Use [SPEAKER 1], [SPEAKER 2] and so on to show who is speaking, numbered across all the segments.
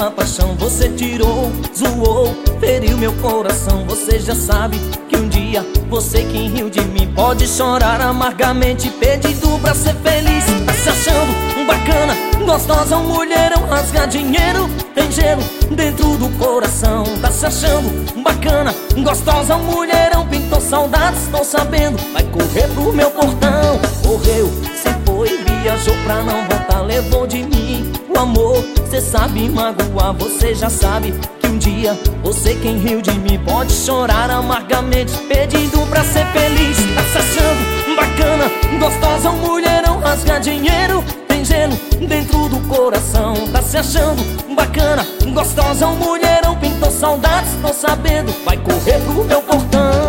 [SPEAKER 1] sua paixão. Você tirou, zoou, feriu meu coração. Você já sabe que um dia você quem riu de mim pode chorar amargamente, pedindo pra ser feliz. Tá se achando um bacana, gostosa, um mulherão, rasga dinheiro, tem gelo dentro do coração. Tá se achando um bacana, gostosa, um mulherão, pintou saudades, tô sabendo, vai correr pro meu portão. Correu, se foi, viajou pra não voltar, levou de mim o amor. Cê sabe magoar, você já sabe que um dia você quem riu de mim pode chorar amargamente, pedindo pra ser feliz. Tá se achando bacana, gostosa, um mulherão, rasga dinheiro, tem gelo dentro do coração. Tá se achando bacana, gostosa, um mulherão, pintou saudades, tô sabendo, vai correr pro meu portão.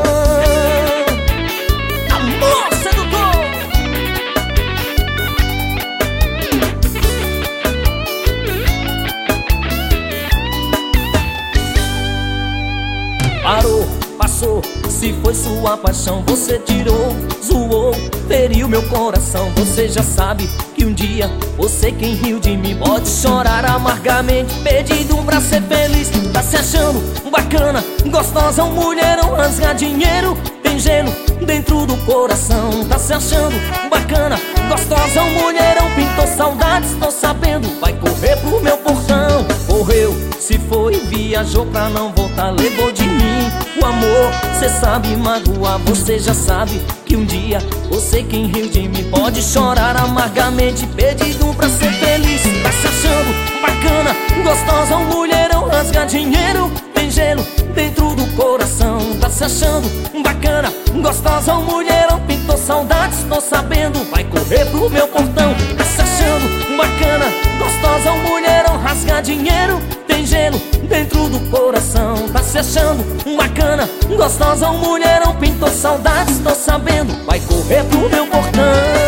[SPEAKER 1] Amor sedutor! Parou, passou, se foi sua paixão. Você tirou, zoou, feriu meu coração. Você já sabe que um dia você quem riu de mim pode chorar amargamente, pedindo pra ser feliz. Tá se achando bacana, gostosa, um mulherão, rasga dinheiro, tem gelo dentro do coração. Tá se achando bacana, gostosa, um mulherão, pintou saudades, tô sabendo, vai correr pro meu portão. Correu, se foi, viajou pra não voltar, levou de mim o amor. Cê sabe magoar, você já sabe que um dia você quem riu de mim pode chorar amargamente, pedindo pra ser feliz. Tá se achando bacana, gostosa, um mulherão, rasga dinheiro, tem gelo dentro do coração. Tá se achando bacana, gostosa, um mulherão, pintou saudades, tô sabendo, vai correr pro meu portão. Tá se achando bacana, gostosa, um mulherão, rasga dinheiro, tem gelo dentro do coração. Tá se achando bacana, gostosa, um mulherão, pintou saudades, tô sabendo, vai correr pro meu portão.